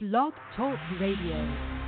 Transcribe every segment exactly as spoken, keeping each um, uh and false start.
Blog Talk Radio.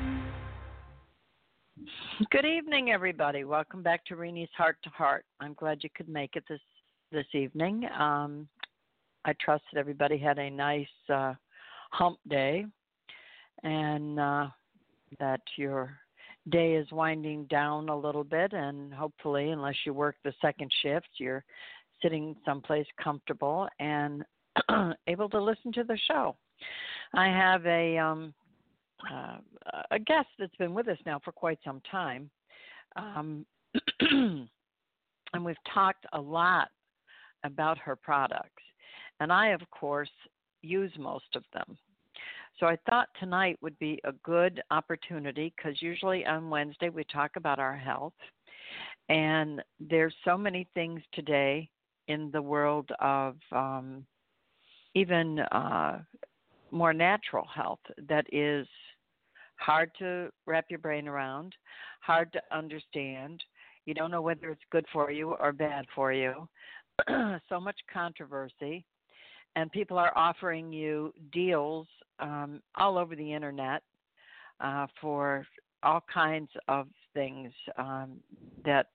Good evening, everybody. Welcome back to Renee's Heart to Heart. I'm glad you could make it this this evening. Um, I trust that everybody had a nice uh, hump day, and uh, that your day is winding down a little bit, and hopefully, unless you work the second shift, you're sitting someplace comfortable and able to listen to the show. I have a um, uh, a guest that's been with us now for quite some time, um, and we've talked a lot about her products, and I, of course, use most of them. So I thought tonight would be a good opportunity, because usually on Wednesday we talk about our health, and there's so many things today in the world of um, even uh, more natural health that is hard to wrap your brain around, hard to understand. You don't know whether it's good for you or bad for you. So much controversy. And people are offering you deals um, all over the internet uh, for all kinds of things um, that,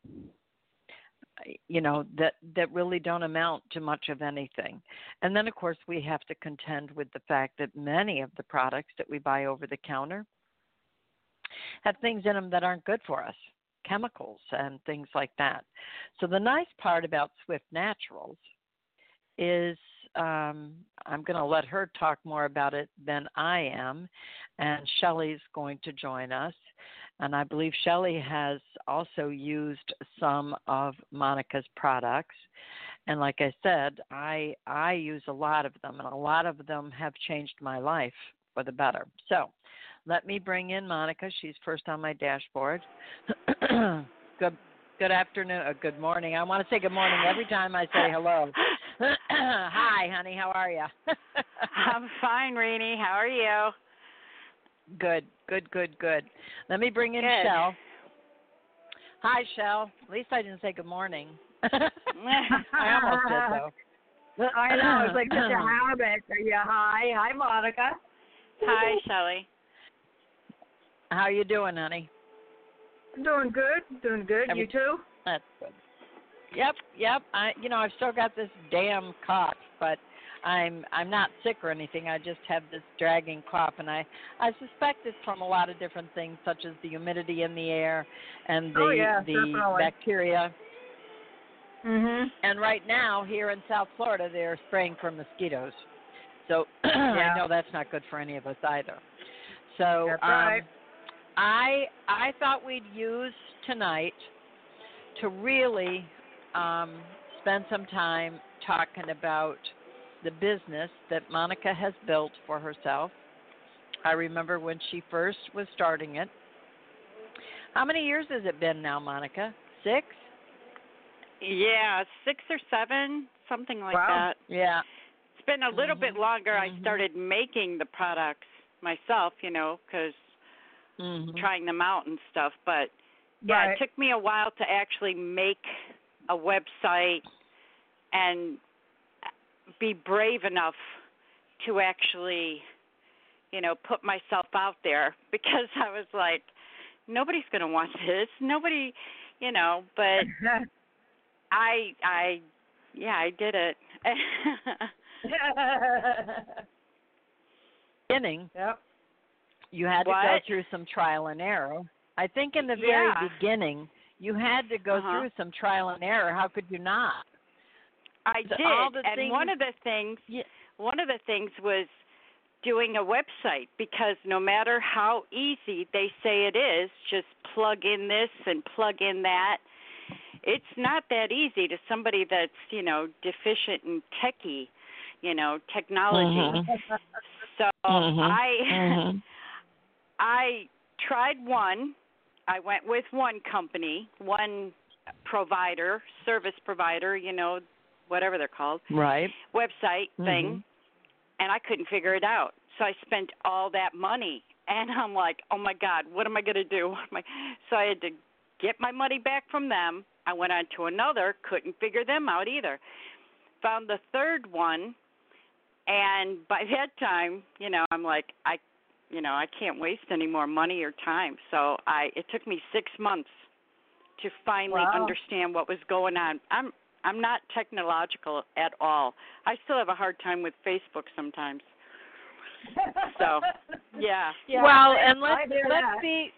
you know, that, that really don't amount to much of anything. And then, of course, we have to contend with the fact that many of the products that we buy over the counter have things in them that aren't good for us, chemicals and things like that. So the nice part about Swift Naturals is um, I'm going to let her talk more about it than I am, and Shelley's going to join us. And I believe Shelley has also used some of Monica's products. And like I said, I I use a lot of them, and a lot of them have changed my life for the better. So let me bring in Monica. She's first on my dashboard. Good good afternoon, uh, good morning. I want to say good morning every time I say hello. Hi, honey. How are you? I'm fine, Renee. How are you? Good, good, good, good. Let me bring in good. Shell. Hi, Shell. At least I didn't say good morning. I almost did, though. I know. It's like such a habit. Yeah, hi. Hi, Monica. Hi, Shelley. How are you doing, honey? Doing good. Doing good. Every- you too? That's good. Yep, yep. I, you know, I've still got this damn cough, but I'm I'm not sick or anything. I just have this dragging cough, and I I suspect it's from a lot of different things, such as the humidity in the air and the oh, yeah, the definitely. bacteria. Mhm. And right now, here in South Florida, they're spraying for mosquitoes. So yeah. I know that's not good for any of us either. So that's um, right. I I thought we'd use tonight to really um, spend some time talking about the business that Monica has built for herself. I remember when she first was starting it. How many years has it been now, Monica? Six? Yeah, six or seven, something like wow. that. Yeah. It's been a little mm-hmm. bit longer. Mm-hmm. I started making the products myself, you know, because mm-hmm. trying them out and stuff. But, yeah, right. it took me a while to actually make a website and be brave enough to actually, you know, put myself out there, because I was like, nobody's going to want this. Nobody, you know, but I, I, yeah, I did it. Beginning, yep. you had what? to go through some trial and error. I think in the very yeah. beginning, you had to go uh-huh. through some trial and error. How could you not? I The, did, all the and things, one of the things, yeah. one of the things was doing a website, because no matter how easy they say it is, just plug in this and plug in that, it's not that easy to somebody that's, you know, deficient in techie, you know, technology. Mm-hmm. So mm-hmm. I, mm-hmm. I tried one. I went with one company, one provider, service provider, you know, whatever they're called, right, website mm-hmm. thing, and I couldn't figure it out. So I spent all that money, and I'm like, oh, my God, what am I going to do? So I had to get my money back from them. I went on to another, couldn't figure them out either. Found the third one, and by that time, you know, I'm like, I you know, I can't waste any more money or time. So I it took me six months to finally Wow. understand what was going on. I'm I'm not technological at all. I still have a hard time with Facebook sometimes. So, yeah. Yeah, well, I- and let's I hear let's that. be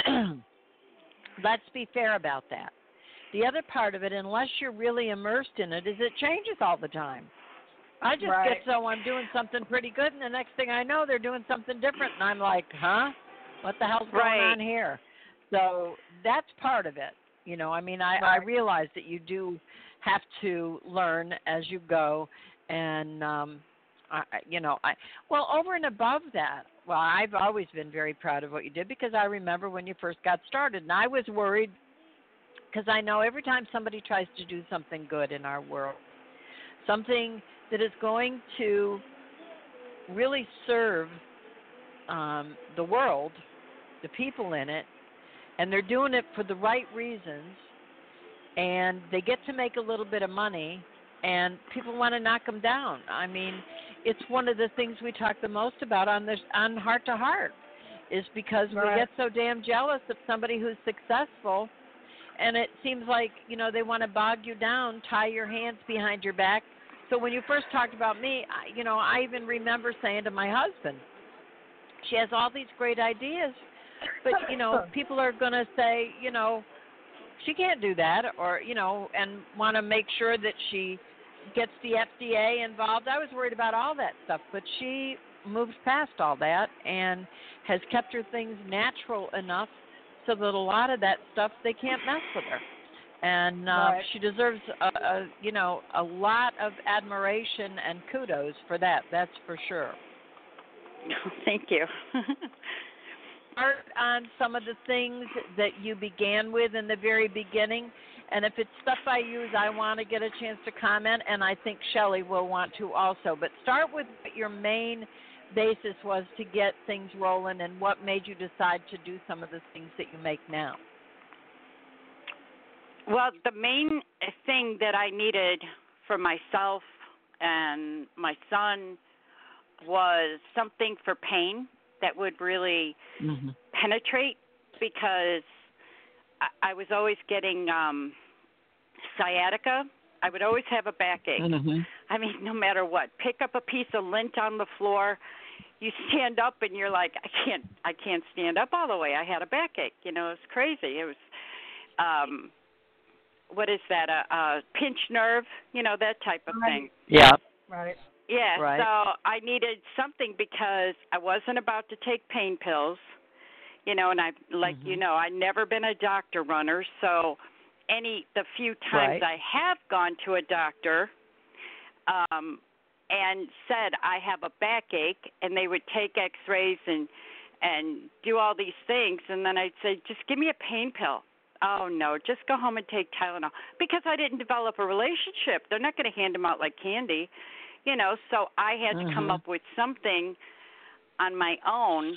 let's be fair about that. The other part of it, unless you're really immersed in it, is it changes all the time. I just Right. get so I'm doing something pretty good, and the next thing I know, they're doing something different, and I'm like, huh? What the hell's going Right. on here? So that's part of it. You know, I mean, I, I Right. realize that you do have to learn as you go, and um, I, I- you know, I well over and above that. Well, I've always been very proud of what you did because I remember when you first got started, and I was worried because I know every time somebody tries to do something good in our world, something that is going to really serve um, the world, the people in it, and they're doing it for the right reasons, and they get to make a little bit of money, and people want to knock them down. I mean, it's one of the things we talk the most about on this on Heart to Heart, is because Right. we get so damn jealous of somebody who's successful, and it seems like, you know, they want to bog you down, tie your hands behind your back. So when you first talked about me, I, you know, I even remember saying to my husband, she has all these great ideas, but, you know, people are going to say, you know, she can't do that, or, you know, and want to make sure that she gets the F D A involved. I was worried about all that stuff, but she moved past all that and has kept her things natural enough so that a lot of that stuff, they can't mess with her. And uh, Right. she deserves, a, a, you know, a lot of admiration and kudos for that. That's for sure. Thank you. Start on some of the things that you began with in the very beginning. And if it's stuff I use, I want to get a chance to comment, and I think Shelley will want to also. But start with what your main basis was to get things rolling and what made you decide to do some of the things that you make now. Well, the main thing that I needed for myself and my son was something for pain that would really Mm-hmm. penetrate, because I, I was always getting um, sciatica. I would always have a backache. Mm-hmm. I mean, no matter what. Pick up a piece of lint on the floor, you stand up and you're like, I can't, I can't stand up all the way. I had a backache. You know, it was crazy. It was, um, what is that? A, a pinched nerve? You know, that type of thing. Yeah. Right. Yeah, Right. so I needed something because I wasn't about to take pain pills, you know, and I, like Mhm. you know, I've never been a doctor runner, so any, the few times Right. I have gone to a doctor um, and said I have a backache, and they would take x-rays and, and do all these things, and then I'd say, just give me a pain pill. Oh, no, just go home and take Tylenol, because I didn't develop a relationship. They're not going to hand them out like candy. You know, so I had to come Mhm. up with something on my own,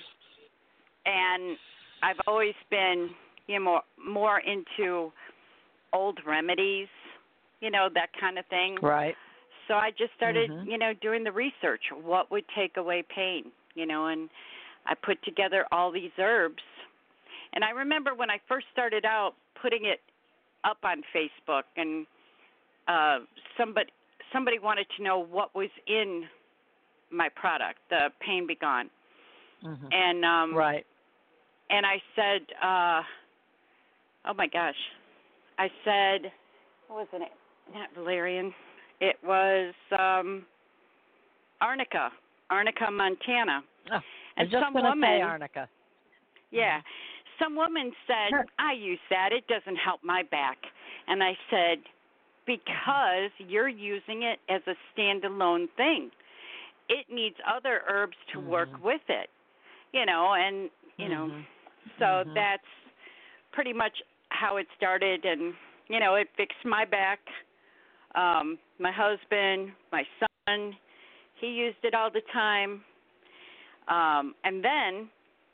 and I've always been, you know, more, more into old remedies, you know, that kind of thing. Right. So I just started, Mhm. you know, doing the research. What would take away pain, you know, and I put together all these herbs. And I remember when I first started out putting it up on Facebook, and uh, somebody somebody wanted to know what was in my product, the Pain Be Gone. Mhm. And um, Right. and I said, uh, oh my gosh, I said, what wasn't it? Not valerian. It was um, arnica, arnica montana. Oh, And I'm just some going to woman, say arnica. yeah, some woman said, I use that. It doesn't help my back. And I said, because you're using it as a standalone thing. It needs other herbs to Mhm. work with it, you know, and, you know, Mhm. so Mhm. that's pretty much how it started. And, you know, it fixed my back. Um, my husband, my son, he used it all the time. Um, and then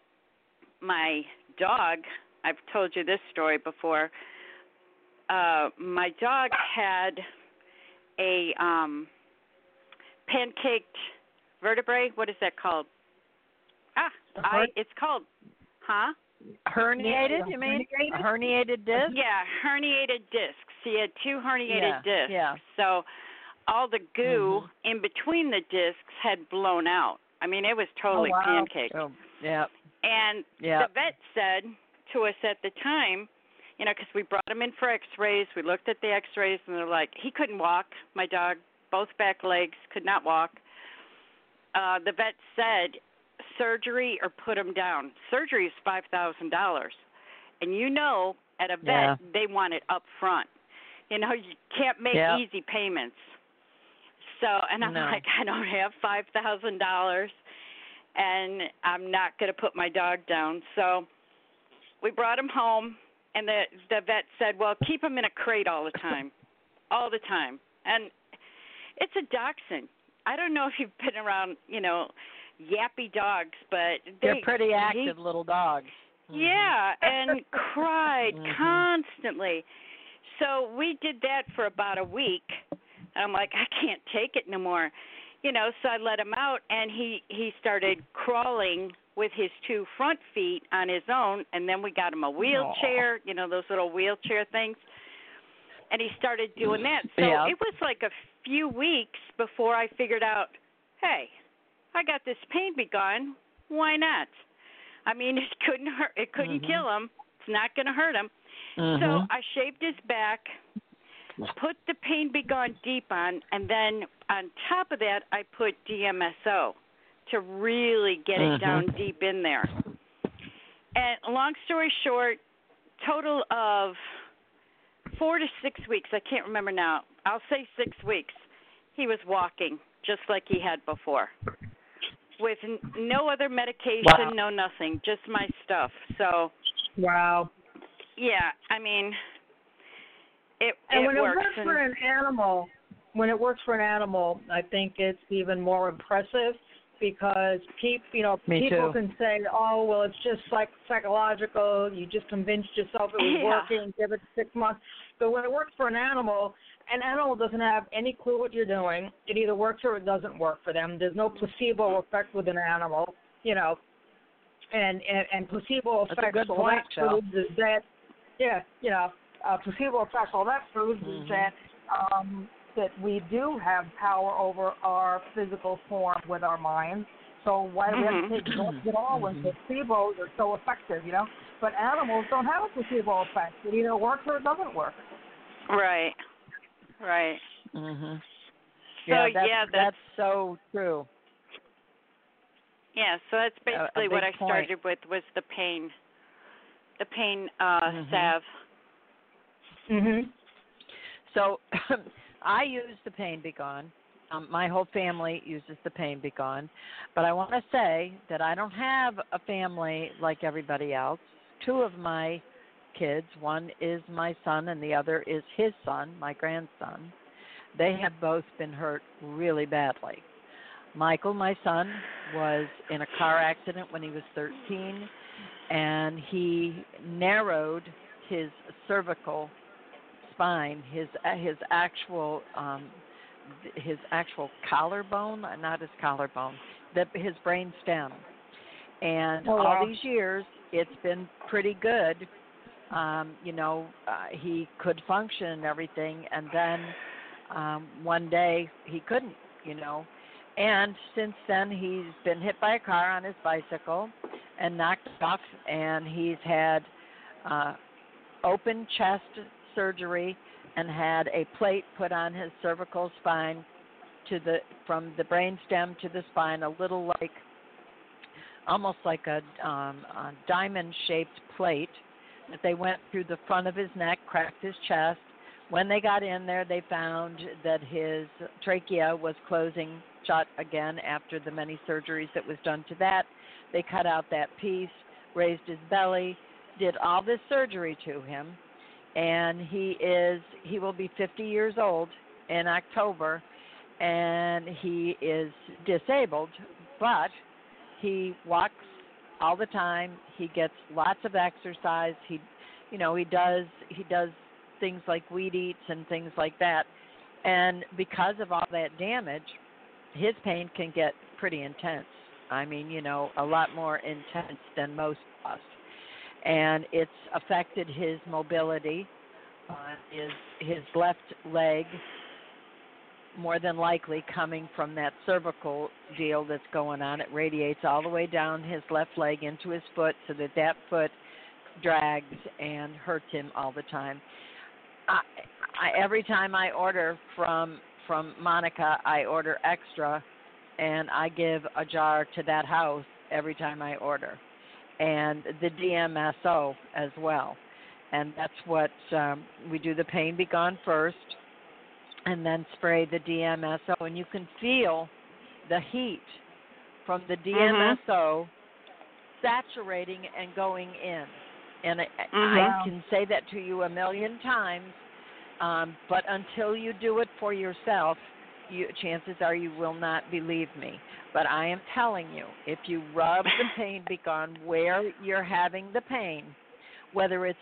my dog, I've told you this story before, uh, my dog had a um, pancaked vertebrae. What is that called? Ah, I it's called, huh? Herniated, you mean? A herniated disc? Yeah, herniated discs. He had two herniated Yeah, discs. yeah. So all the goo Mhm. in between the discs had blown out. I mean, it was totally Oh, wow. pancaked. Oh, yeah. And Yeah. the vet said to us at the time, you know, because we brought him in for x-rays. We looked at the x-rays, and they're like, he couldn't walk. My dog, both back legs, could not walk. Uh, the vet said, surgery or put him down. Surgery is five thousand dollars. And you know, at a vet, Yeah. they want it up front. You know, you can't make Yeah. easy payments. So, and I'm No. like, I don't have five thousand dollars, and I'm not going to put my dog down. So we brought him home, and the the vet said, well, keep him in a crate all the time, all the time. And it's a dachshund. I don't know if you've been around, you know, yappy dogs, but they, They're pretty active he, little dogs. Mhm. yeah, and cried Mhm. constantly. So we did that for about a week. And I'm like, I can't take it no more. You know, so I let him out, and he, he started crawling with his two front feet on his own, and then we got him a wheelchair, Aww. you know, those little wheelchair things. And he started doing that. So yeah. it was like a few weeks before I figured out, hey, I got this pain be gone. Why not? I mean, it couldn't hurt. It couldn't mm-hmm. kill him. It's not going to hurt him. Mm-hmm. So I shaved his back, put the pain be gone deep on, and then on top of that, I put D M S O to really get mm-hmm. it down deep in there. And long story short, total of four to six weeks. I can't remember now. I'll say six weeks. He was walking just like he had before, with n- no other medication, wow. no nothing, just my stuff. So, wow. Yeah, I mean, it and it when works. it works and, for an animal, when it works for an animal, I think it's even more impressive because keep you know Me people too. can say, oh well, it's just like psychological. You just convinced yourself it was Yeah. working. Give it six months. But when it works for an animal, an animal doesn't have any clue what you're doing. It either works or it doesn't work for them. There's no placebo effect with an animal, you know. And and, and placebo That's a effects good all point, that proves is that, yeah, you know, uh, placebo effects all that proves mm-hmm. is that um, that we do have power over our physical form with our minds. So why do we have to take drugs at all when placebos are so effective, you know? But animals don't have a placebo effect. It either works or it doesn't work. Right. Right. Mhm. So Yeah, that's, yeah, that's, that's so true. Yeah, so that's basically a, a what I point. started with was the pain, the pain uh, mm-hmm. salve. Mhm. So I use the Pain Be Gone. Um, my whole family uses the Pain Be Gone, but I want to say that I don't have a family like everybody else. Two of my kids, one is my son and the other is his son, my grandson. They have both been hurt really badly. Michael, my son, was in a car accident when he was thirteen, and he narrowed his cervical spine, his his actual um, his actual collarbone, not his collarbone, the, his brain stem. And oh, wow. all these years, it's been pretty good. Um, you know, uh, he could function and everything, and then um, one day he couldn't, you know. And since then, he's been hit by a car on his bicycle and knocked off, and he's had uh, open chest surgery and had a plate put on his cervical spine to the from the brainstem to the spine, a little like, almost like a, um, a diamond-shaped plate that they went through the front of his neck, cracked his chest. When they got in there, they found that his trachea was closing shut again after the many surgeries that was done to that. They cut out that piece, raised his belly, did all this surgery to him, and he is he will be fifty years old in October, and he is disabled, but he walks all the time. He gets lots of exercise. He, you know, he does he does things like weed eats and things like that. And because of all that damage, his pain can get pretty intense. I mean, you know, a lot more intense than most of us. And it's affected his mobility, uh, his, his left leg, more than likely coming from that cervical deal that's going on. It radiates all the way down his left leg into his foot so that that foot drags and hurts him all the time. I, I, every time I order from from Monica, I order extra, and I give a jar to that house every time I order, and the D M S O as well. And that's what um, we do. The Pain Be Gone first, and then spray the D M S O, and you can feel the heat from the D M S O mm-hmm. saturating and going in. And I, mm-hmm. I can say that to you a million times, um, but until you do it for yourself, you, chances are you will not believe me. But I am telling you, if you rub the Pain Be Gone where you're having the pain, whether it's,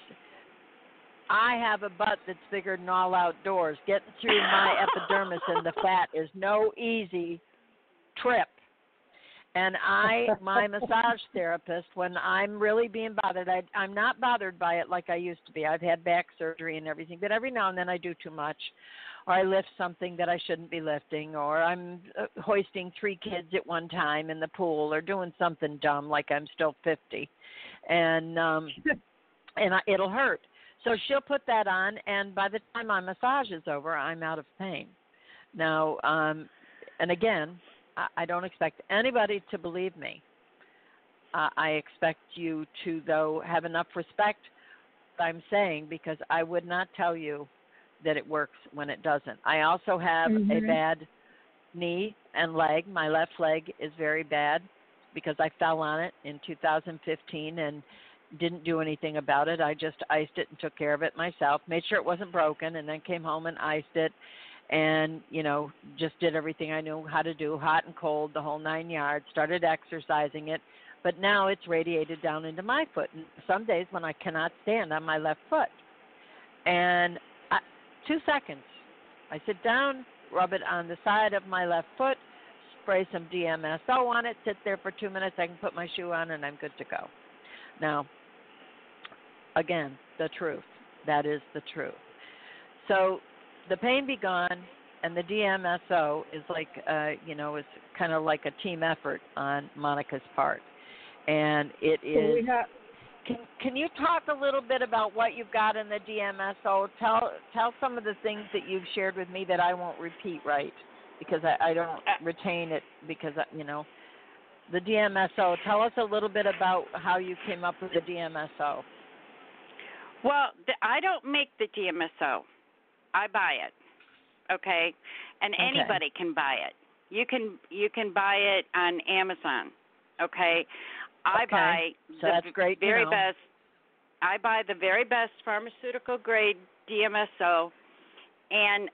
I have a butt that's bigger than all outdoors. Getting through my epidermis and the fat is no easy trip. And I, my massage therapist, when I'm really being bothered, I, I'm not bothered by it like I used to be. I've had back surgery and everything, but every now and then I do too much, or I lift something that I shouldn't be lifting, or I'm uh, hoisting three kids at one time in the pool, or doing something dumb like I'm still fifty, and um, and I, it'll hurt. So she'll put that on, and by the time my massage is over, I'm out of pain. Now, um, and again, I don't expect anybody to believe me. Uh, I expect you to, though, have enough respect for what I'm saying, because I would not tell you that it works when it doesn't. I also have mm-hmm. a bad knee and leg. My left leg is very bad because I fell on it in two thousand fifteen and didn't do anything about it. I just iced it and took care of it myself, made sure it wasn't broken, and then came home and iced it. And, you know, just did everything I knew how to do, hot and cold, the whole nine yards, started exercising it. But now it's radiated down into my foot. And some days when I cannot stand on my left foot. And I, two seconds, I sit down, rub it on the side of my left foot, spray some D M S O on it, sit there for two minutes, I can put my shoe on, and I'm good to go. Now, again, the truth. That is the truth. So the Pain Be Gone and the D M S O is like, uh, you know, it's kind of like a team effort on Monica's part. And it is, so have, can, can you talk a little bit about what you've got in the D M S O? Tell tell some of the things that you've shared with me that I won't repeat, right? Because I, I don't retain it because, you know, the D M S O. Tell us a little bit about how you came up with the D M S O. Well, the, I don't make the D M S O. I buy it, okay, and okay. anybody can buy it. You can you can buy it on Amazon, okay. I okay. buy so the that's great very to know. best. I buy the very best pharmaceutical grade D M S O, and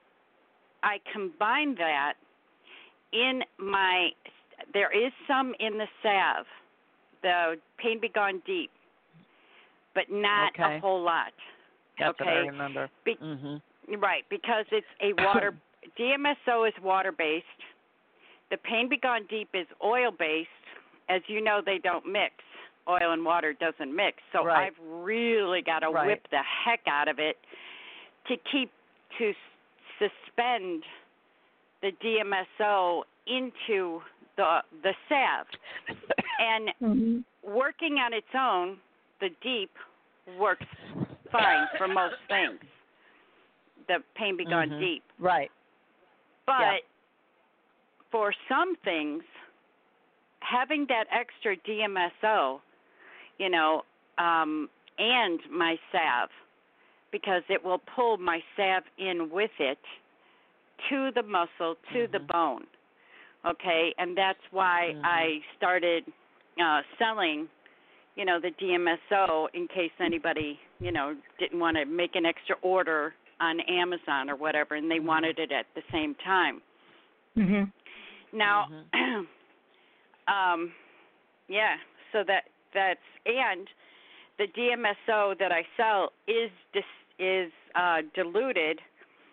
I combine that in my. There is some in the salve, the Pain Be Gone Deep, but not okay. a whole lot. That's okay? what I remember. Be- mm-hmm. Right, because it's a water, D M S O is water-based. The Pain Be Gone Deep is oil-based. As you know, they don't mix. Oil and water doesn't mix. So right. I've really got to right. whip the heck out of it to keep, to suspend the D M S O into the the salve. And mm-hmm. working on its own, the Deep works fine for most things. The Pain Be Gone mm-hmm. Deep. Right. But yeah. for some things, having that extra D M S O, you know, um, and my salve, because it will pull my salve in with it to the muscle, to mm-hmm. the bone. Okay? And that's why mm-hmm. I started uh, selling, you know, the D M S O in case anybody, you know, didn't want to make an extra order on Amazon or whatever, and they mm-hmm. wanted it at the same time. Mm-hmm. Now, mm-hmm. um, yeah, so that that's, and the D M S O that I sell is dis, is uh, diluted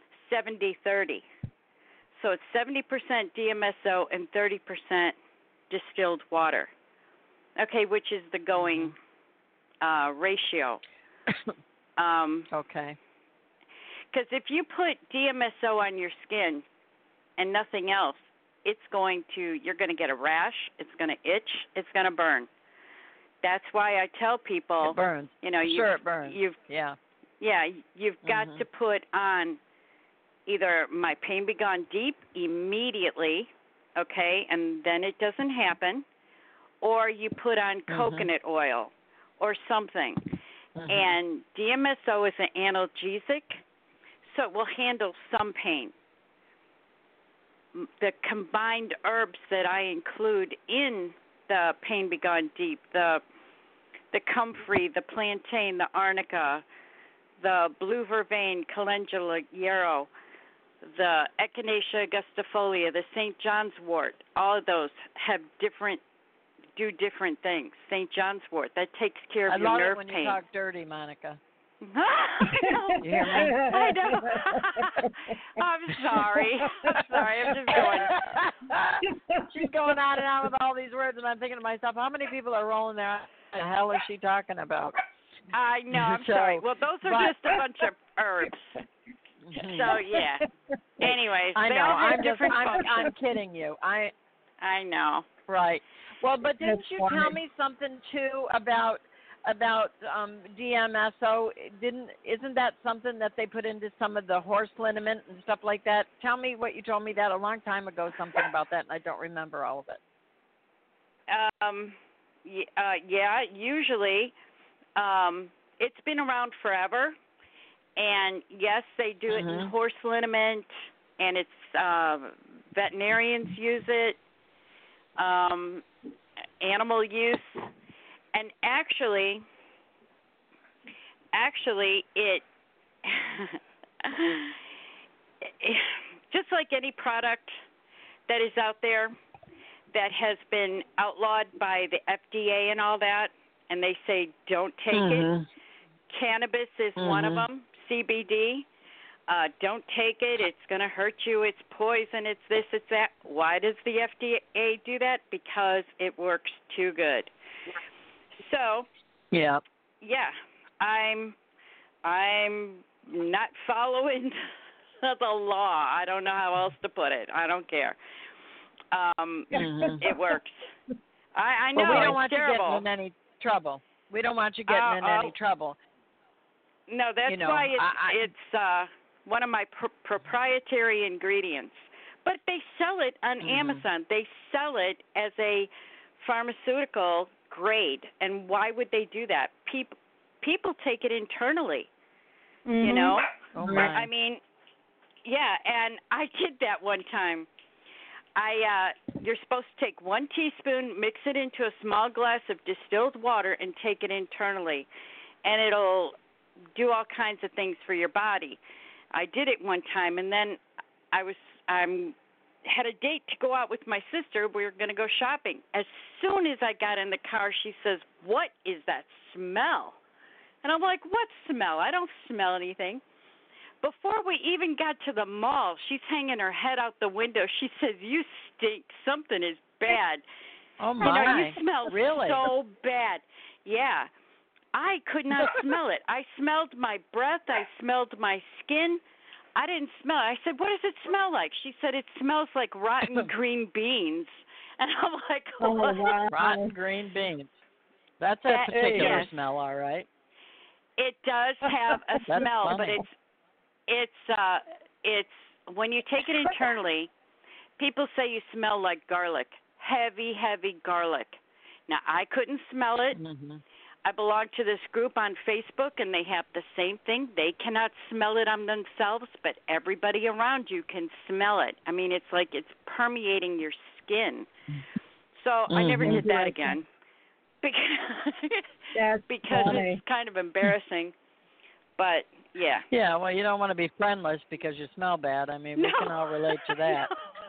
seventy thirty. So it's seventy percent D M S O and thirty percent distilled water, okay, which is the going uh, ratio. Um, okay. Because if you put D M S O on your skin and nothing else, it's going to, you're going to get a rash, it's going to itch, it's going to burn. That's why I tell people, it burns. you know, you sure it burns. You've, yeah. Yeah, you've got mm-hmm. to put on either My Pain Be Gone Deep immediately, okay, and then it doesn't happen, or you put on mm-hmm. coconut oil or something. Mm-hmm. And D M S O is an analgesic, so it will handle some pain. The combined herbs that I include in the Pain Be Gone Deep, the the comfrey, the plantain, the arnica, the blue vervain, calendula, yarrow, the echinacea augustifolia, the Saint John's wort, all of those have different, do different things. Saint John's wort, that takes care of I your love nerve it when pain. you talk dirty, Monica. You hear me? I know. I'm sorry. I'm sorry. I'm just going. She's going on and on with all these words, and I'm thinking to myself, how many people are rolling their eyes? What the hell is she talking about? I know. I'm so, sorry. Well, those are but, just a bunch of herbs. So yeah. Anyways, I they know. all have I'm just. different I'm, functions. I'm kidding you. I. I know. Right. Well, but didn't That's you funny. tell me something too about about um, D M S O? Didn't isn't that something that they put into some of the horse liniment and stuff like that? Tell me what you told me that a long time ago. Something about that, and I don't remember all of it. Um. y- Uh, yeah. Usually, um, it's been around forever, and yes, they do it Mhm. in horse liniment, and it's uh, veterinarians use it. Um, animal use. And actually, actually, it, just like any product that is out there that has been outlawed by the F D A and all that, and they say don't take Mhm. it, cannabis is one of Mhm. them, C B D. Uh, don't take it. It's going to hurt you. It's poison. It's this. It's that. Why does the F D A do that? Because it works too good. So, Yeah. yeah, I'm, I'm not following the law. I don't know how else to put it. I don't care. Um, Mhm. It works. I, I know Well, we don't it's want terrible. you getting in any trouble. We don't want you getting Uh, in uh, any trouble. No, that's you know, why it's, I, I, it's uh, one of my pr- proprietary ingredients. But they sell it on Mhm. Amazon. They sell it as a pharmaceutical grade. And why would they do that? People people take it internally. Mm-hmm. You know? Oh my. I mean, yeah, and I did that one time. I uh you're supposed to take one teaspoon, mix it into a small glass of distilled water and take it internally. And it'll do all kinds of things for your body. I did it one time, and then I was I'm had a date to go out with my sister. We were going to go shopping. As soon as I got in the car, she says, "What is that smell?" And I'm like, "What smell? I don't smell anything." Before we even got to the mall, she's hanging her head out the window. She says, "You stink. Something is bad." Oh You my. know, you smell really? so bad. Yeah. I could not smell it. I smelled my breath. I smelled my skin. I didn't smell it. I said, "What does it smell like?" She said, "It smells like rotten green beans." And I'm like, Oh, "What?" wow. Rotten green beans. That's a That- particular yes. smell, all right. It does have a That's smell, but funny. it's it's uh it's when you take it internally, people say you smell like garlic, heavy, heavy garlic. Now I couldn't smell it. Mhm. I belong to this group on Facebook, and they have the same thing. They cannot smell it on themselves, but everybody around you can smell it. I mean, it's like it's permeating your skin. So I never Mhm. did that again because That's because funny. it's kind of embarrassing. But yeah. Yeah, well, you don't want to be friendless because you smell bad. I mean, we No. can all relate to that.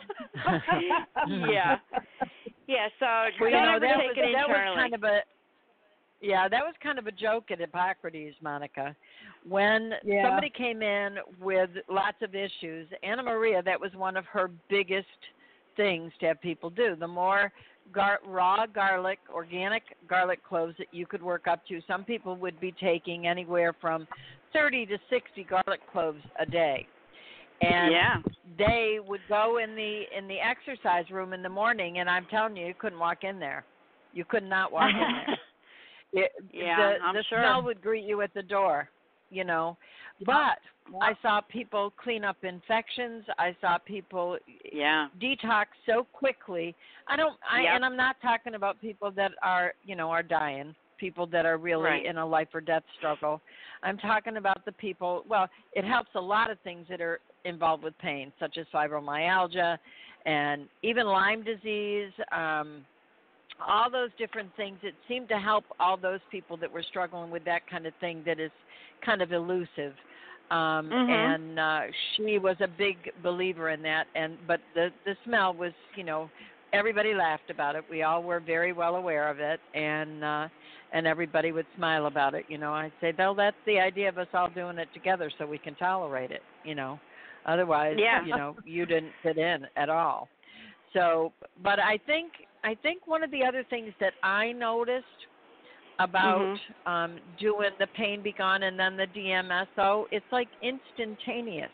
Yeah. Yeah, so Well, you don't know, ever that, take was, it that was internally. kind of a yeah, that was kind of a joke at Hippocrates, Monica. When Yeah. somebody came in with lots of issues, Anna Maria, that was one of her biggest things to have people do. The more gar- raw garlic, organic garlic cloves that you could work up to. Some people would be taking anywhere from thirty to sixty garlic cloves a day. And yeah. they would go in the in the exercise room in the morning, and I'm telling you, you couldn't walk in there. You could not walk in there. It, yeah, the, I'm the sure. smell would greet you at the door, you know. But I saw people clean up infections. I saw people yeah. detox so quickly. I don't, I, yep. and I'm not talking about people that are, you know, are dying. People that are really right. in a life or death struggle. I'm talking about the people. Well, it helps a lot of things that are involved with pain, such as fibromyalgia, and even Lyme disease. Um, all those different things. It seemed to help all those people that were struggling with that kind of thing that is kind of elusive. Um, mm-hmm. And uh, she was a big believer in that. And but the, the smell was, you know, everybody laughed about it. We all were very well aware of it, and uh, and everybody would smile about it. You know, I'd say, well, that's the idea of us all doing it together so we can tolerate it, you know. Otherwise, yeah. you know, you didn't fit in at all. So, but I think I think one of the other things that I noticed about mm-hmm. um, doing the Pain Be Gone and then the D M S O, it's like instantaneous.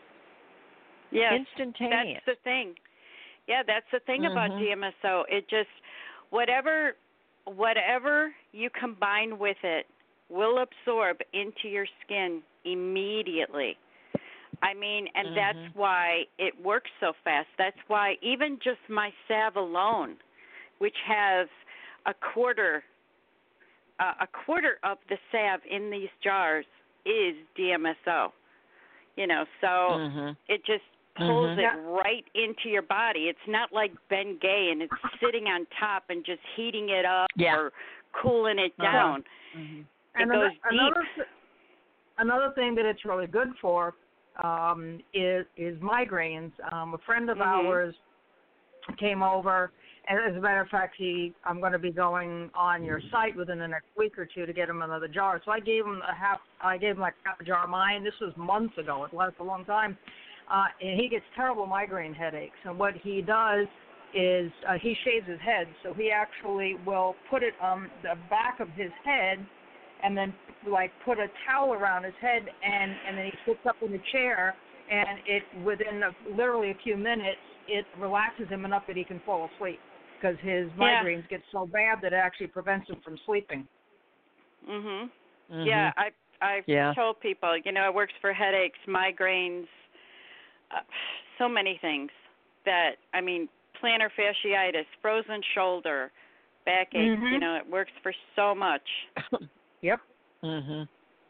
Yes, instantaneous. That's the thing. Yeah, that's the thing mm-hmm. about D M S O. It just whatever whatever you combine with it will absorb into your skin immediately. I mean, and mm-hmm. that's why it works so fast. That's why even just my salve alone, which has a quarter, uh, a quarter of the salve in these jars is D M S O. You know, so mm-hmm. it just pulls mm-hmm. it yeah. right into your body. It's not like Bengay and it's sitting on top and just heating it up yeah. or cooling it down. Mm-hmm. It and goes another, deep. Another, another thing that it's really good for um, is is migraines. Um, a friend of mm-hmm. ours came over, and as a matter of fact, he I'm going to be going on your site within the next week or two to get him another jar. So I gave him a half. I gave him like half a jar of mine. This was months ago. It lasted a long time, uh, and he gets terrible migraine headaches. And what he does is uh, he shaves his head, so he actually will put it on the back of his head, and then like put a towel around his head, and, and then he sits up in a chair, and it within a, literally a few minutes, it relaxes him enough that he can fall asleep because his Yeah. migraines get so bad that it actually prevents him from sleeping. Mhm. Mm-hmm. Yeah, I I've yeah. told people, you know, it works for headaches, migraines, uh, so many things that I mean, plantar fasciitis, frozen shoulder, backache, mm-hmm. you know, it works for so much. Yep. Mhm.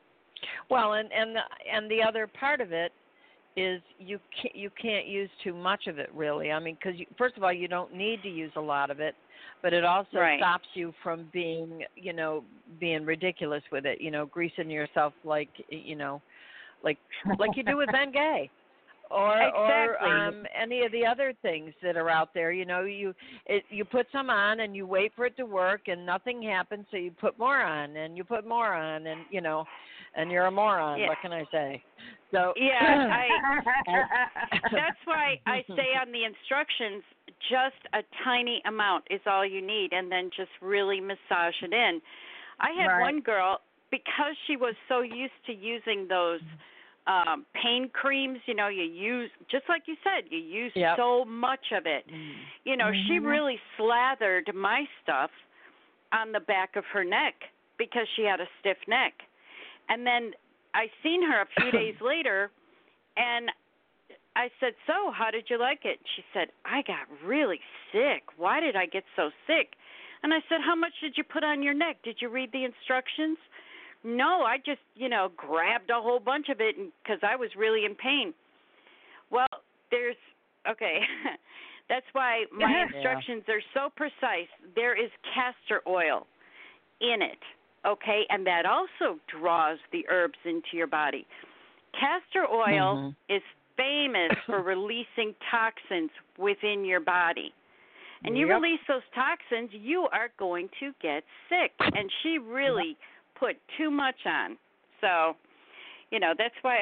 Well, and and the, and the other part of it is you can't you can't use too much of it, really. I mean, because first of all, you don't need to use a lot of it, but it also right. stops you from being, you know, being ridiculous with it. You know, greasing yourself like, you know, like like you do with Bengay. Or, exactly. or um, any of the other things that are out there. You know, you it, you put some on and you wait for it to work and nothing happens, so you put more on and you put more on and, you know, and you're a moron. Yeah. What can I say? So yeah, I, that's why I say on the instructions, just a tiny amount is all you need, and then just really massage it in. I had right. one girl, because she was so used to using those um, pain creams, you know, you use, just like you said, you use yep. so much of it. You know, mm-hmm. she really slathered my stuff on the back of her neck because she had a stiff neck. And then I seen her a few days later, and I said, so how did you like it? She said, I got really sick. Why did I get so sick? And I said, how much did you put on your neck? Did you read the instructions? No, I just, you know, grabbed a whole bunch of it because I was really in pain. Well, there's, okay, that's why my instructions yeah. are so precise. There is castor oil in it, okay, and that also draws the herbs into your body. Castor oil mm-hmm. is famous for releasing toxins within your body. And you yep. release those toxins, you are going to get sick. And she really put too much on. So, you know, that's why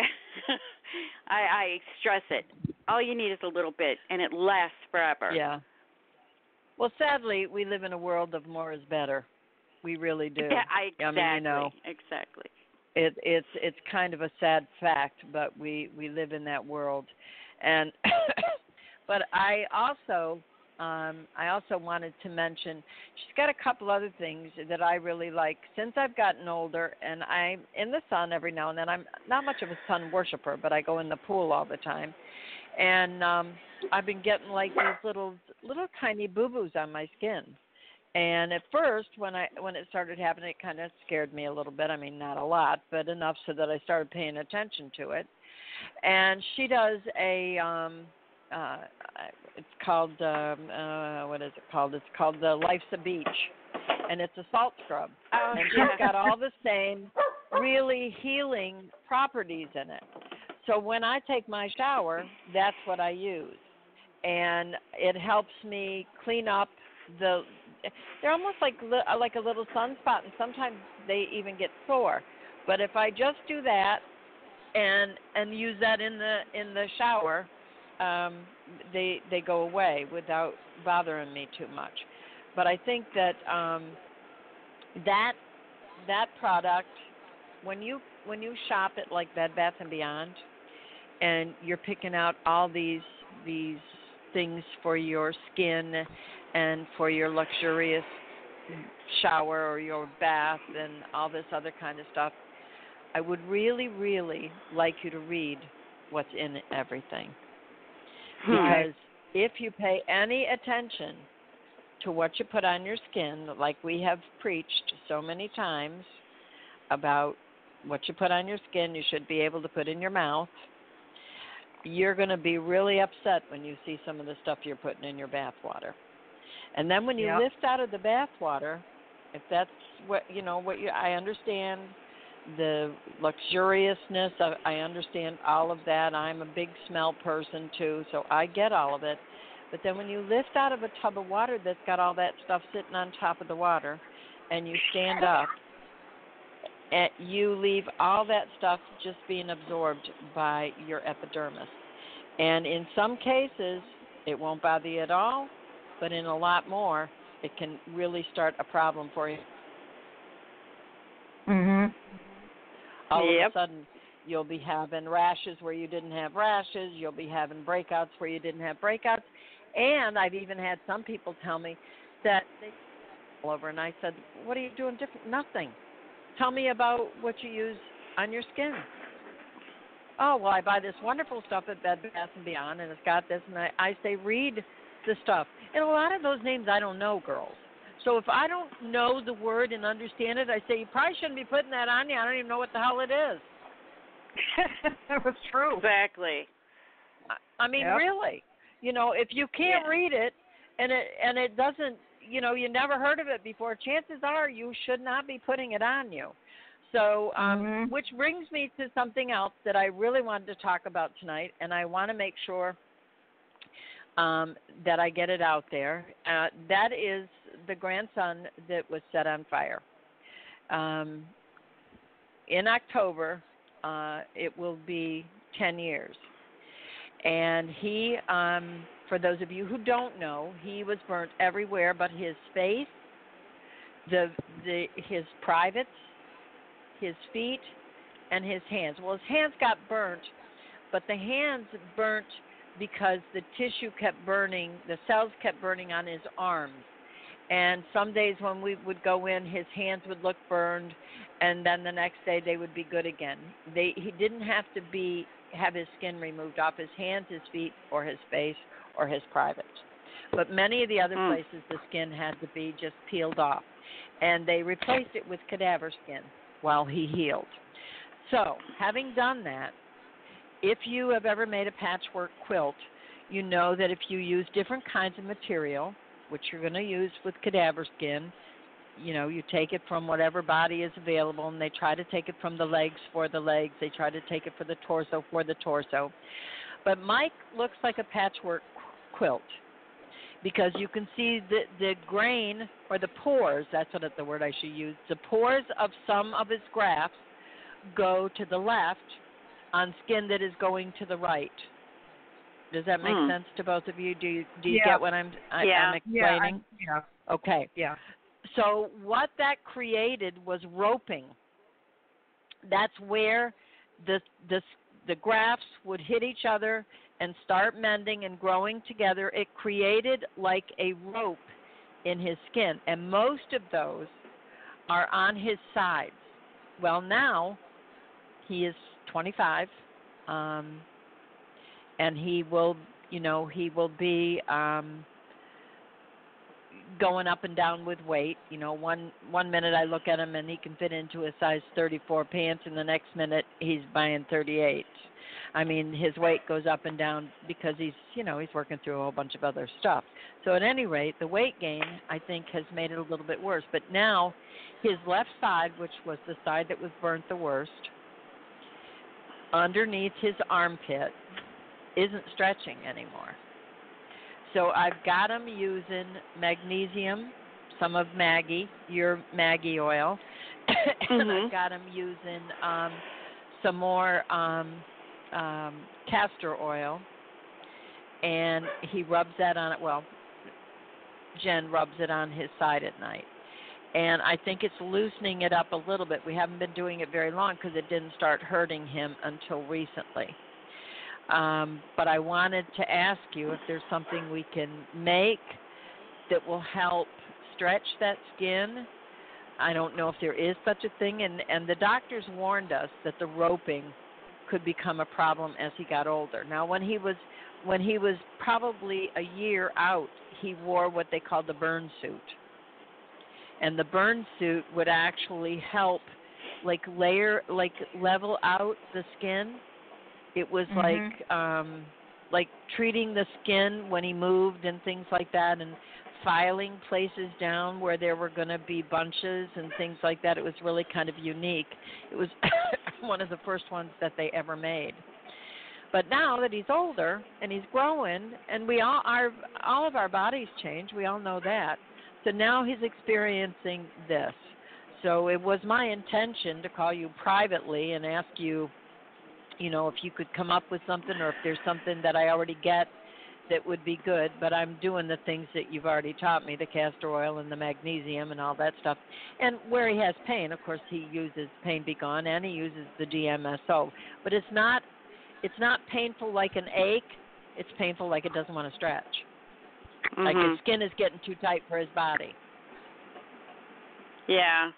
I, I stress it. All you need is a little bit, and it lasts forever. Yeah. Well, sadly, we live in a world of more is better. We really do. Yeah, I, exactly. I mean, you know, exactly. It, it's it's kind of a sad fact, but we, we live in that world, and but I also um, I also wanted to mention she's got a couple other things that I really like since I've gotten older, and I'm in the sun every now and then. I'm not much of a sun worshiper, but I go in the pool all the time, and um, I've been getting like these little little tiny boo boos on my skin. And at first, when I when it started happening, it kind of scared me a little bit. I mean, not a lot, but enough so that I started paying attention to it. And she does a, um, uh, it's called, um, uh, what is it called? It's called the Life's a Beach, and it's a salt scrub. Oh, and yeah. she's got all the same really healing properties in it. So when I take my shower, that's what I use, and it helps me clean up the. They're almost like like a little sunspot, and sometimes they even get sore. But if I just do that and and use that in the in the shower, um, they they go away without bothering me too much. But I think that um, that that product, when you when you shop at like Bed Bath and Beyond, and you're picking out all these these things for your skin and for your luxurious shower or your bath and all this other kind of stuff, I would really, really like you to read what's in everything. Because if you pay any attention to what you put on your skin, like we have preached so many times about what you put on your skin, you should be able to put in your mouth, you're going to be really upset when you see some of the stuff you're putting in your bath water. And then when you yep. lift out of the bath water, if that's what, you know, what you, I understand the luxuriousness of, I understand all of that. I'm a big smell person too, so I get all of it. But then when you lift out of a tub of water that's got all that stuff sitting on top of the water and you stand up, and you leave all that stuff just being absorbed by your epidermis. And in some cases, it won't bother you at all, but in a lot more, it can really start a problem for you. Mhm. All yep. of a sudden, you'll be having rashes where you didn't have rashes. You'll be having breakouts where you didn't have breakouts. And I've even had some people tell me that they all over, and I said, "What are you doing different?" Nothing. Tell me about what you use on your skin. Oh, well, I buy this wonderful stuff at Bed Bath and Beyond, and it's got this, and I, I say, read the stuff. And a lot of those names I don't know, girls. So if I don't know the word and understand it, I say, you probably shouldn't be putting that on you. I don't even know what the hell it is. That was true. Exactly. I, I mean, yep. really. You know, if you can't yeah. read it and it and it doesn't, you know, you never heard of it before, chances are you should not be putting it on you. So, um, mm-hmm. which brings me to something else that I really wanted to talk about tonight, and I want to make sure um, that I get it out there. Uh, that is the grandson that was set on fire. Um, in October, uh, it will be ten years. And he, um, for those of you who don't know, he was burnt everywhere but his face, the the his privates, his feet, and his hands. Well, his hands got burnt, but the hands burnt because the tissue kept burning, the cells kept burning on his arms. And some days when we would go in, his hands would look burned, and then the next day they would be good again. They he didn't have to be have his skin removed off his hands, his feet, or his face, or his privates. But many of the other Mm. places, the skin had to be just peeled off, and they replaced it with cadaver skin while he healed. So, having done that, if you have ever made a patchwork quilt, you know that if you use different kinds of material, which you're going to use with cadaver skin, you know, you take it from whatever body is available, and they try to take it from the legs for the legs. They try to take it for the torso for the torso. But Mike looks like a patchwork quilt because you can see the, the grain or the pores, that's what the word I should use, the pores of some of his grafts go to the left on skin that is going to the right. Does that make Mm. sense to both of you? Do you do you Yeah. get what I'm I, Yeah. I'm explaining? Yeah. I, Okay. yeah. So what that created was roping. That's where the the the grafts would hit each other and start mending and growing together. It created like a rope in his skin, and most of those are on his sides. Well, now he is twenty-five, um, and he will, you know, he will be um, going up and down with weight. You know, one one minute I look at him and he can fit into a size thirty-four pants, and the next minute he's buying thirty-eight. I mean, his weight goes up and down because he's, you know, he's working through a whole bunch of other stuff. So at any rate, the weight gain, I think, has made it a little bit worse. But now his left side, which was the side that was burnt the worst, underneath his armpit, isn't stretching anymore. So I've got him using magnesium, some of Maggie, your Maggie oil, and Mhm. I've got him using um, some more um, um, castor oil, and he rubs that on it. Well, Jen rubs it on his side at night, and I think it's loosening it up a little bit. We haven't been doing it very long because it didn't start hurting him until recently. Um, but I wanted to ask you if there's something we can make that will help stretch that skin. I don't know if there is such a thing, and, and the doctors warned us that the roping could become a problem as he got older. Now, when he was when he was probably a year out, he wore what they called the burn suit, and the burn suit would actually help, like layer, like level out the skin. It was Mhm. like um, like treating the skin when he moved and things like that, and filing places down where there were going to be bunches and things like that. It was really kind of unique. It was one of the first ones that they ever made. But now that he's older and he's growing, and we all our all of our bodies change, we all know that. So now he's experiencing this. So it was my intention to call you privately and ask you, you know, if you could come up with something, or if there's something that I already get that would be good. But I'm doing the things that you've already taught me, the castor oil and the magnesium and all that stuff. And where he has pain, of course, he uses Pain Be Gone, and he uses the D M S O. But it's not it's not painful like an ache. It's painful like it doesn't want to stretch. Mhm. Like his skin is getting too tight for his body. Yeah.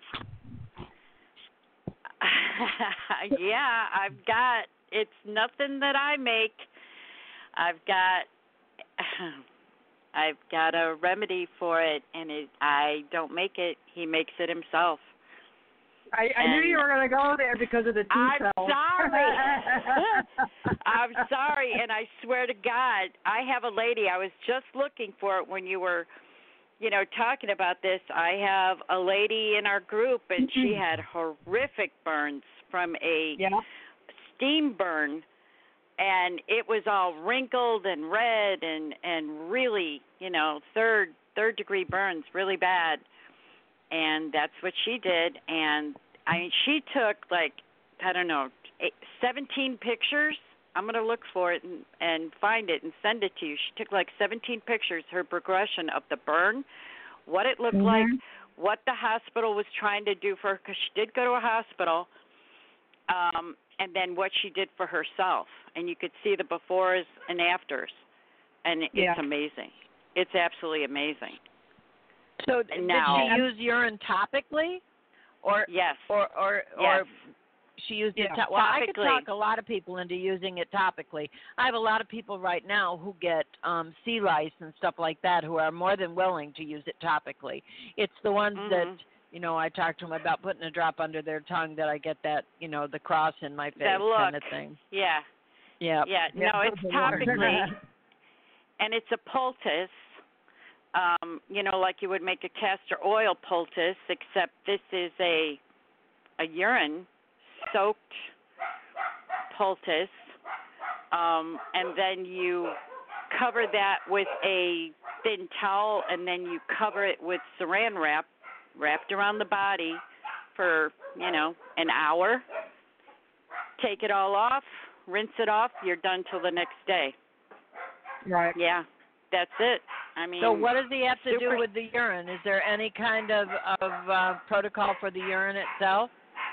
Yeah, I've got, it's nothing that I make. I've got I've got a remedy for it, and it, I don't make it. He makes it himself. I, I knew you were going to go there because of the T I'm cells. sorry. I'm sorry, and I swear to God, I have a lady. I was just looking for it when you were, you know, talking about this. I have a lady in our group, and she had horrific burns from a Yeah. steam burn, and it was all wrinkled and red and and really, you know, third third degree burns, really bad. And that's what she did. And I mean, she took like, I don't know, eight, seventeen pictures. I'm going to look for it and, and find it and send it to you. She took like seventeen pictures, her progression of the burn, what it looked Mhm. like, what the hospital was trying to do for her, because she did go to a hospital, um, and then what she did for herself. And you could see the befores and afters. And it's Yeah. amazing. It's absolutely amazing. So And now- did she use urine topically, or Yes. or or, Yes. or she used it? Yeah. To- well, I could Topically. talk a lot of people into using it topically. I have a lot of people right now who get um, sea lice and stuff like that who are more than willing to use it topically. It's the ones Mhm. that, you know, I talk to them about putting a drop under their tongue that I get that, you know, the cross in my face That look. kind of thing. Yeah. Yeah. Yeah. Yeah, No, it's those are worse. topically, and it's a poultice. Um, you know, like you would make a castor oil poultice, except this is a a urine soaked poultice. Um, and then you cover that with a thin towel, and then you cover it with saran wrap wrapped around the body for, you know, an hour. Take it all off, rinse it off, you're done till the next day. Right. Yeah, that's it. I mean, So what does he have to super, do with the urine? Is there any kind of of uh, protocol for the urine itself?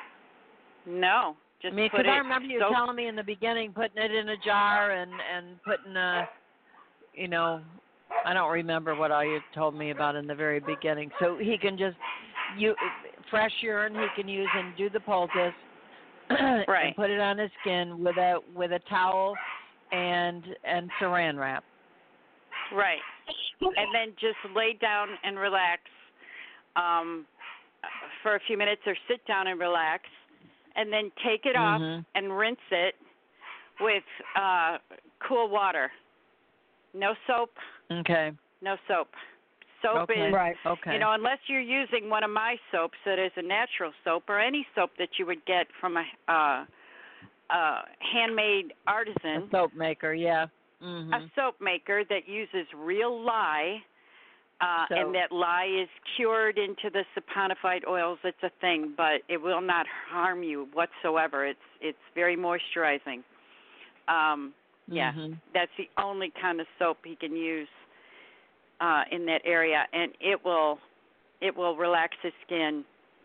No, just I mean, put because it. I remember you soak, telling me in the beginning, putting it in a jar and and putting a, you know, I don't remember what all you told me about in the very beginning. So he can just you fresh urine he can use and do the poultice right. and put it on his skin with a with a towel and and saran wrap. Right. And then just lay down and relax um, for a few minutes, or sit down and relax, and then take it Mm-hmm. off and rinse it with uh, cool water. No soap. Okay. No soap. Soap Okay. is, Right. Okay. you know, unless you're using one of my soaps that is a natural soap, or any soap that you would get from a uh, uh, handmade artisan. A soap maker, yeah. Mm-hmm. A soap maker that uses real lye, uh, So- and that lye is cured into the saponified oils. It's a thing, but it will not harm you whatsoever. It's it's very moisturizing. Um, yeah, Mm-hmm. that's the only kind of soap he can use uh, in that area, and it will it will relax his skin.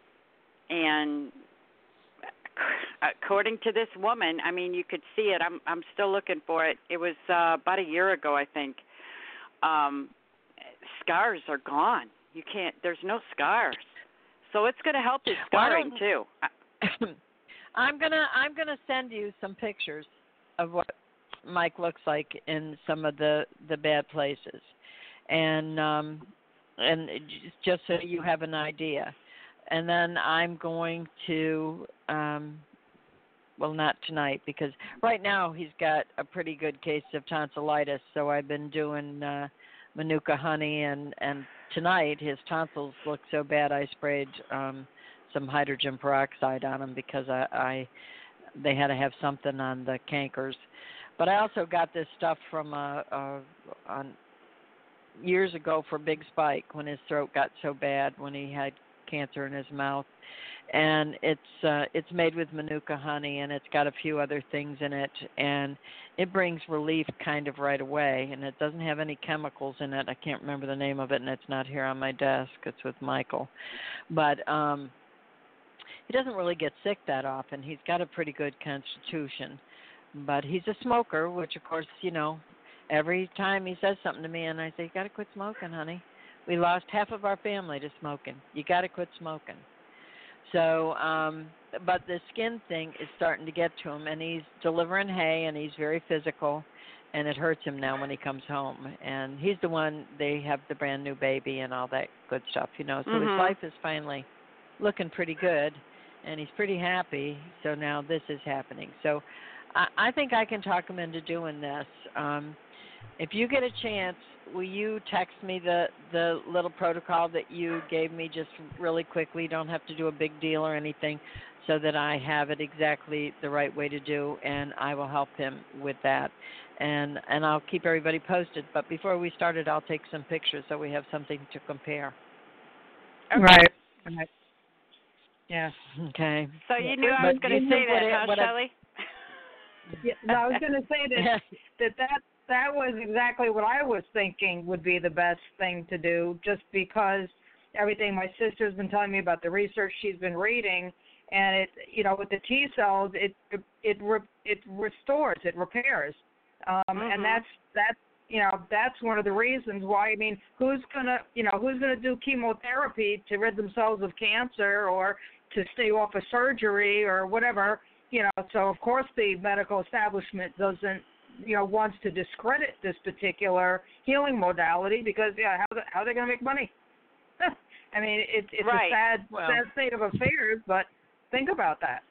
And according to this woman, I mean, you could see it. I'm I'm still looking for it. It was uh, about a year ago, I think. Um, scars are gone. You can't. There's no scars, so it's going to help his Why scarring don't- too. I'm gonna I'm gonna send you some pictures of what Mike looks like in some of the the bad places, and um, and just so you have an idea. And then I'm going to, um, well, not tonight, because right now he's got a pretty good case of tonsillitis. So I've been doing uh, Manuka honey, and, and tonight his tonsils look so bad I sprayed um, some hydrogen peroxide on him because I, I they had to have something on the cankers. But I also got this stuff from uh, uh, on years ago for Big Spike when his throat got so bad when he had cancer in his mouth, and it's uh, it's made with Manuka honey, and it's got a few other things in it, and it brings relief kind of right away, and it doesn't have any chemicals in it. I can't remember the name of it, and it's not here on my desk. It's with Michael, but um, he doesn't really get sick that often. He's got a pretty good constitution, but he's a smoker, which of course, you know, every time he says something to me, and I say, "You got to quit smoking, honey. We lost half of our family to smoking. You got to quit smoking." So, um, but the skin thing is starting to get to him, and he's delivering hay, and he's very physical, and it hurts him now when he comes home. And he's the one, they have the brand new baby and all that good stuff, you know. So Mhm. his life is finally looking pretty good, and he's pretty happy. So now this is happening. So I, I think I can talk him into doing this. Um, if you get a chance, will you text me the, the little protocol that you gave me just really quickly? You don't have to do a big deal or anything, so that I have it exactly the right way to do, and I will help him with that. And and I'll keep everybody posted. But before we started, I'll take some pictures so we have something to compare. Okay. Right. Right. Yeah. Okay. So you knew I But was going you to say think what that, it- huh, what I- Shelley? Yeah, no, I was going to say that, that that that was exactly what I was thinking would be the best thing to do, just because everything my sister's been telling me about the research she's been reading, and it, you know, with the T cells, it it it restores, it repairs, um, Mhm. and that's that's you know that's one of the reasons why. I mean, who's gonna you know who's gonna do chemotherapy to rid themselves of cancer or to stay off of surgery or whatever? You know, so of course the medical establishment doesn't, you know, wants to discredit this particular healing modality because, yeah, how how are they going to make money? I mean, it, it's Right. a sad, Well. sad state of affairs, but think about that.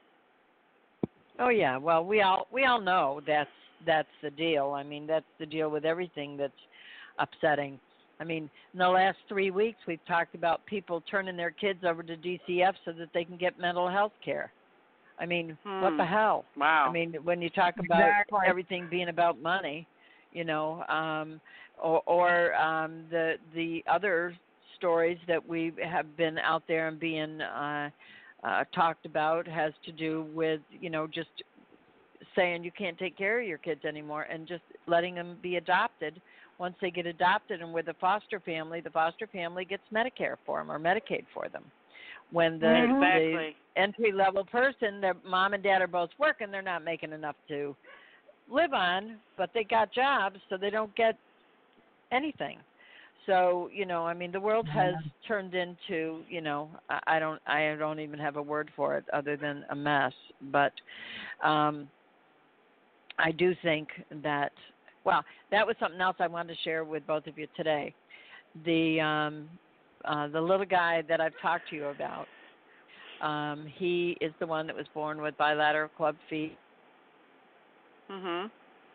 Oh yeah, well we all we all know that's that's the deal. I mean, that's the deal with everything that's upsetting. I mean, in the last three weeks we've talked about people turning their kids over to D C F so that they can get mental health care. I mean, Hmm. what the hell? Wow. I mean, when you talk about Exactly. everything being about money, you know, um, or, or um, the the other stories that we have been out there and being uh, uh, talked about has to do with, you know, just saying you can't take care of your kids anymore and just letting them be adopted. Once they get adopted and with a foster family, the foster family gets Medicare for them or Medicaid for them. When the, exactly. the entry-level person, their mom and dad are both working, they're not making enough to live on, but they got jobs, so they don't get anything. So, you know, I mean, the world has turned into, you know, I, I don't, I don't even have a word for it other than a mess. But um, I do think that, well, that was something else I wanted to share with both of you today. The um, uh, the little guy that I've talked to you about, um, he is the one that was born with bilateral club feet. Mhm.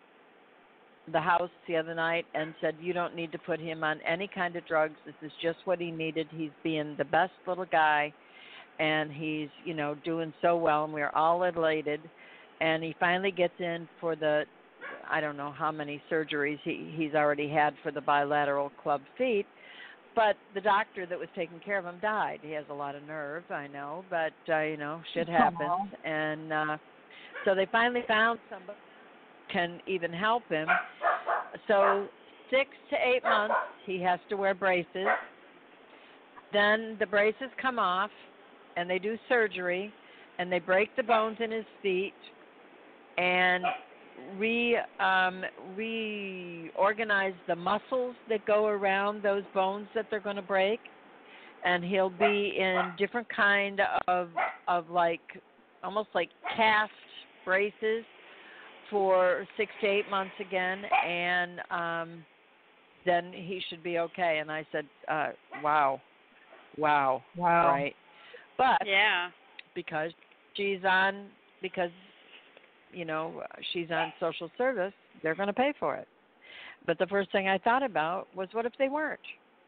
The house the other night and said, you don't need to put him on any kind of drugs. This is just what he needed. He's being the best little guy, and he's, you know, doing so well, and we're all elated. And he finally gets in for the, I don't know how many surgeries he, he's already had for the bilateral club feet, but the doctor that was taking care of him died. He has a lot of nerve, I know, but, uh, you know, shit happens. And uh, so they finally found somebody can even help him. So six to eight months he has to wear braces. Then the braces come off and they do surgery and they break the bones in his feet and re um, reorganize the muscles that go around those bones that they're going to break. And he'll be in different kind of of like almost like cast braces for six to eight months again, and um, then he should be okay. And I said, uh, wow, wow, wow, right? But yeah, because she's on, because, you know, she's on social service, they're going to pay for it. But the first thing I thought about was, what if they weren't?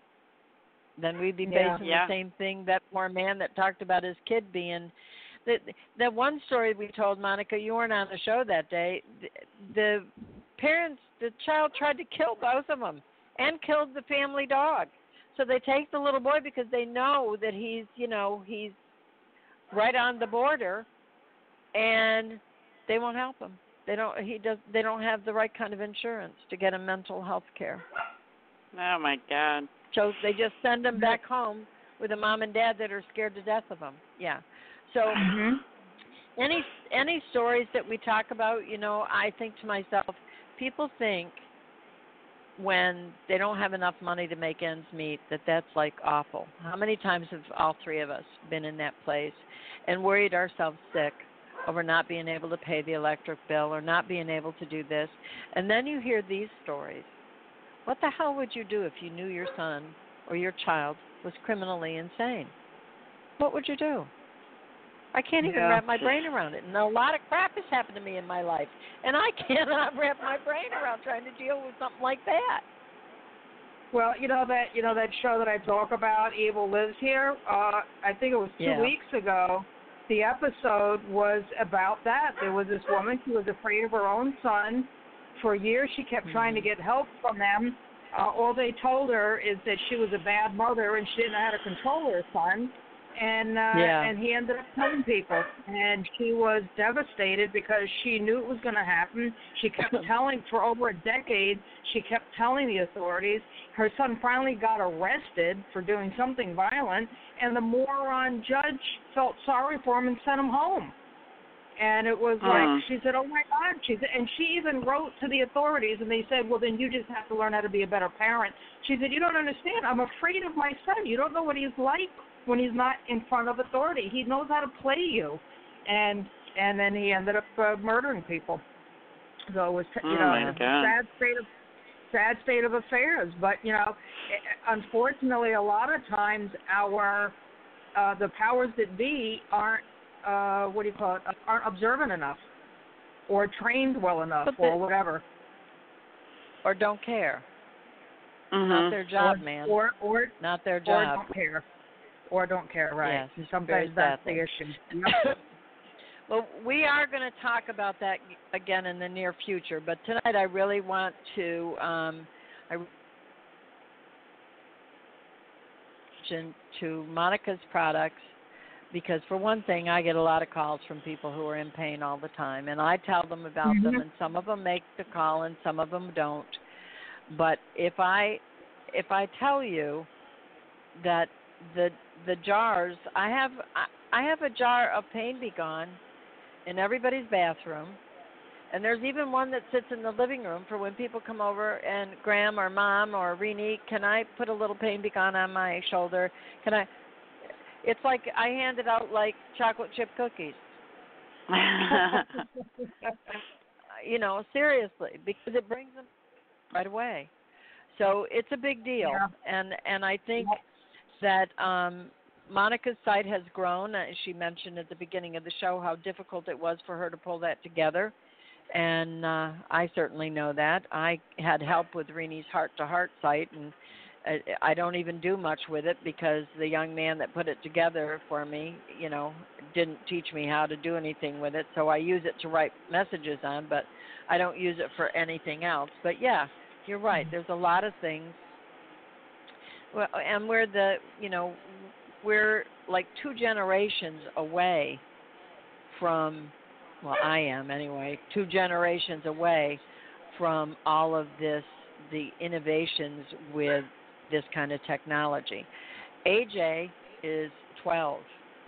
Then we'd be Yeah. facing Yeah. the same thing that poor man that talked about his kid being. The, that one story we told, Monica, you weren't on the show that day. The, the parents, the child tried to kill both of them and killed the family dog. So they take the little boy because they know that he's, you know, he's right on the border, and they won't help him. They don't. He does. They don't have the right kind of insurance to get him mental health care. oh my God. So they just send him back home with a mom and dad that are scared to death of him. Yeah. So Mm-hmm. any any stories that we talk about, you know, I think to myself, people think when they don't have enough money to make ends meet that that's like awful. How many times have all three of us been in that place and worried ourselves sick over not being able to pay the electric bill or not being able to do this? And then you hear these stories. What the hell would you do if you knew your son or your child was criminally insane? What would you do? I can't even Yeah. wrap my brain around it. And a lot of crap has happened to me in my life, and I cannot wrap my brain around trying to deal with something like that. Well, you know that you know that show that I talk about, Evil Lives Here. Uh, I think it was two Yeah. weeks ago. The episode was about that. There was this woman. She was afraid of her own son. For years, she kept mm-hmm. trying to get help from them. Uh, all they told her is that she was a bad mother and she didn't know how to control her son. And uh, yeah. and he ended up killing people. And she was devastated because she knew it was going to happen. She kept telling, for over a decade, she kept telling the authorities. Her son finally got arrested for doing something violent, and the moron judge felt sorry for him and sent him home. And it was like, Mm. she said, oh, my God. She said, and she even wrote to the authorities, and they said, well, then you just have to learn how to be a better parent. She said, you don't understand. I'm afraid of my son. You don't know what he's like when he's not in front of authority. He knows how to play you. And and then he ended up uh, murdering people. So it was, you Oh, know, my a God. sad state of sad state of affairs. But, you know, unfortunately, a lot of times our uh, the powers that be aren't, uh, what do you call it, aren't observant enough or trained well enough But the- or whatever. Or don't care. Mm-hmm. Not their job, or, man. Or, or, Not their or job. don't care. Or don't care, right. Yes, And sometimes very that's sadly. the issue. Yep. Well, we are going to talk about that again in the near future, but tonight I really want to um, I mention to Monica's products because for one thing, I get a lot of calls from people who are in pain all the time, and I tell them about Mm-hmm. them, and some of them make the call and some of them don't. But if I if I tell you that the the jars, I have I have a jar of Pain Be Gone in everybody's bathroom, and there's even one that sits in the living room for when people come over and Graham or Mom or Renee, can I put a little Pain Be Gone on my shoulder? Can I? It's like I hand it out like chocolate chip cookies. You know, seriously, because it brings them right away. So it's a big deal, Yeah. and and I think that um, Monica's site has grown. Uh, She mentioned at the beginning of the show how difficult it was for her to pull that together, and uh, I certainly know that. I had help with Renee's Heart to Heart site, and I, I don't even do much with it because the young man that put it together for me, you know, didn't teach me how to do anything with it. So I use it to write messages on, but I don't use it for anything else. But yeah, you're right. There's a lot of things. Well, and we're the, you know, we're like two generations away from, well, I am anyway, two generations away from all of this, the innovations with this kind of technology. A J is twelve.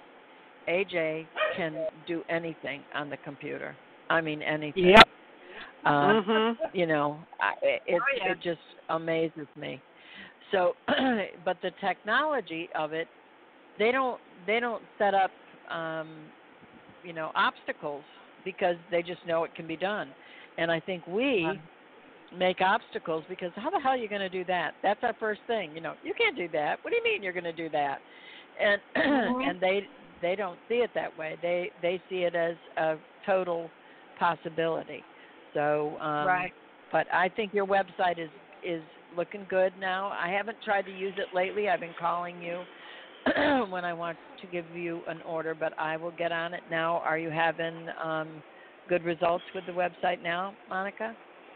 A J can do anything on the computer. I mean, anything. Yep. Um, mhm. You know, I, it Oh, yeah. it just amazes me. So, but the technology of it, they don't they don't set up, um, you know, obstacles because they just know it can be done. And I think we Right. make obstacles because how the hell are you going to do that? That's our first thing. You know, you can't do that. What do you mean you're going to do that? And Mhm. and they they don't see it that way. They they see it as a total possibility. So, um, Right. but I think your website is is looking good now. I haven't tried to use it lately. I've been calling you when I want to give you an order, but I will get on it now. Are you having um, good results with the website now, Monica?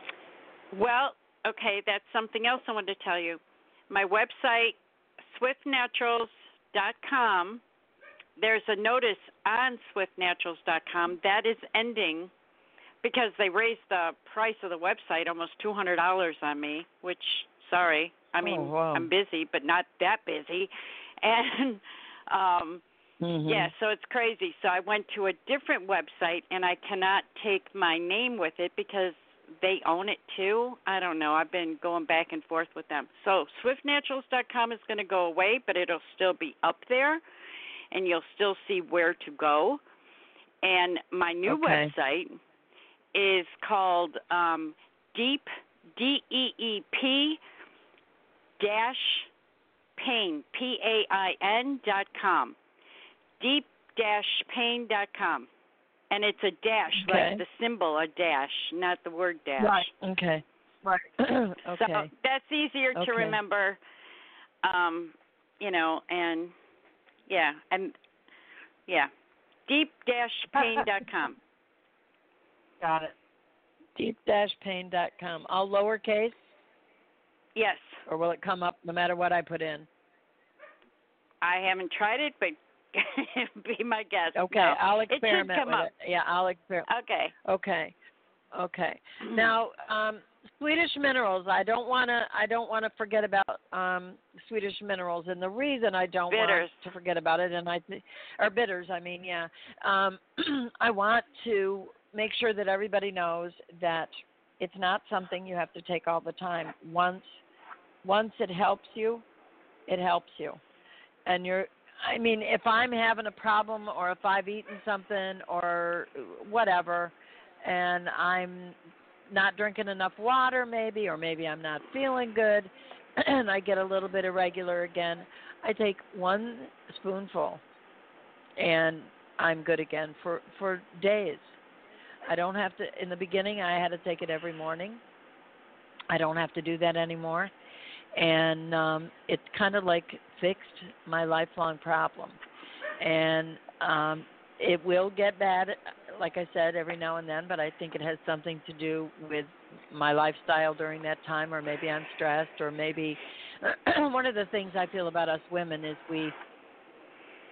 Well, okay, that's something else I wanted to tell you. My website, swift naturals dot com, there's a notice on swift naturals dot com that is ending because they raised the price of the website almost two hundred dollars on me, which, sorry, I mean, Oh, wow. I'm busy, but not that busy. And, um, Mm-hmm. yeah, so it's crazy. So I went to a different website, and I cannot take my name with it because they own it too. I don't know. I've been going back and forth with them. So swift naturals dot com is going to go away, but it'll still be up there, and you'll still see where to go. And my new Okay. website is called um, Deep, D E E P dash Pain, P A I N dot com. deep dash pain dot com. And it's a dash, Okay. like the symbol, a dash, not the word dash. Right. Okay. Right. Okay. So that's easier to Okay. remember, um, you know, and yeah, and yeah, deep dash pain dot com. Got it. deep dash pain dot com. All lowercase, Yes, or will it come up no matter what I put in? I haven't tried it, but be my guest. Okay, No, I'll it should experiment come with up. it. Yeah, I'll experiment. Okay. Okay. Okay. Now, um, Swedish minerals. I don't want to. I don't want to forget about um, Swedish minerals, and the reason I don't Bitters. want to forget about it, and I, th- or bitters. I mean, yeah. Um, I want to make sure that everybody knows that it's not something you have to take all the time. Once, once it helps you, it helps you, and you're. I mean, if I'm having a problem, or if I've eaten something, or whatever, and I'm not drinking enough water maybe, or maybe I'm not feeling good, and I get a little bit irregular again, I take one spoonful, and I'm good again for, for days. I don't have to, in the beginning I had to take it every morning. I don't have to do that anymore. And um, it kind of like fixed my lifelong problem. And um, it will get bad, like I said, every now and then, but I think it has something to do with my lifestyle during that time, or maybe I'm stressed, or maybe one of the things I feel about us women is we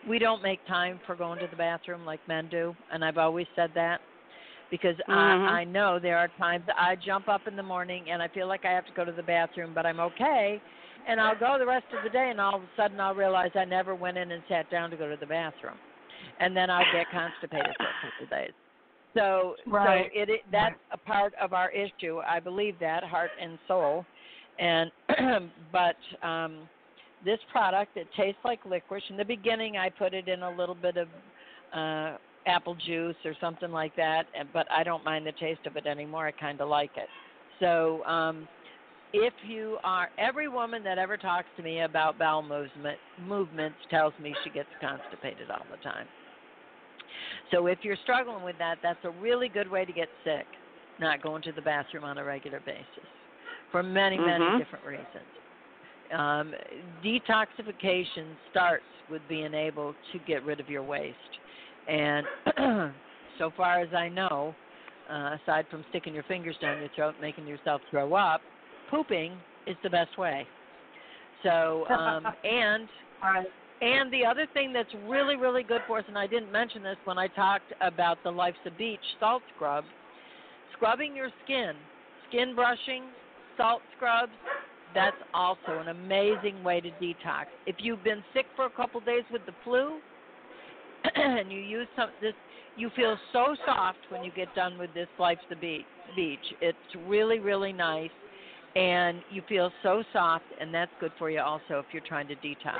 we don't make time for going to the bathroom like men do, and I've always said that because mm-hmm. I, I know there are times I jump up in the morning and I feel like I have to go to the bathroom, but I'm okay, and I'll go the rest of the day, and all of a sudden I'll realize I never went in and sat down to go to the bathroom, and then I'll get constipated for a couple of days. So, right. so it, it that's a part of our issue. I believe that, heart and soul, and but um, this product, it tastes like licorice. In the beginning, I put it in a little bit of uh, apple juice or something like that, but I don't mind the taste of it anymore. I kind of like it. So, um, if you are, every woman that ever talks to me about bowel movement movements tells me she gets constipated all the time. So if you're struggling with that, that's a really good way to get sick, not going to the bathroom on a regular basis, for many, mm-hmm. many different reasons. Um, detoxification starts with being able to get rid of your waste. And so far as I know, uh, aside from sticking your fingers down your throat, making yourself throw up, pooping is the best way. So, um, and... And the other thing that's really, really good for us, and I didn't mention this when I talked about the Life's a Beach salt scrub, scrubbing your skin, skin brushing, salt scrubs, that's also an amazing way to detox. If you've been sick for a couple days with the flu and you use some this, you feel so soft when you get done with this Life's a Beach. It's really, really nice, and you feel so soft, and that's good for you also if you're trying to detox.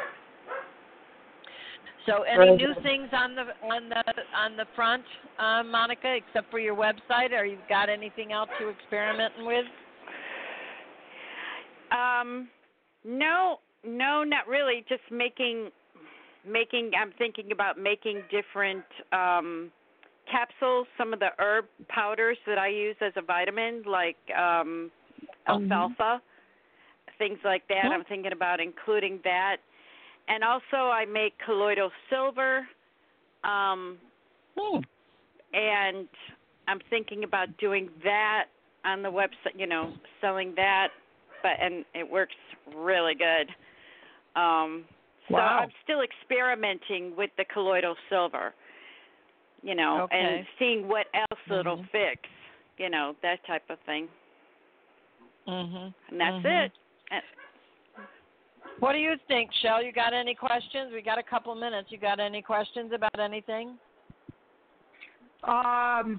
So, any Very new good. things on the on the on the front, uh, Monica, except for your website? Or you got anything else you're experimenting with? Um, no, no, not really. Just making, making. I'm thinking about making different um, capsules. Some of the herb powders that I use as a vitamin, like um, alfalfa, mm-hmm. things like that. Mm-hmm. I'm thinking about including that. And also I make colloidal silver, um, hmm. and I'm thinking about doing that on the website, you know, selling that, but and it works really good. Um, so wow. I'm still experimenting with the colloidal silver, you know, okay. and seeing what else mm-hmm. it'll fix, you know, that type of thing. Mm-hmm. And that's mm-hmm. it. And, what do you think, Shell? You got any questions? We got a couple minutes. You got any questions about anything? Um,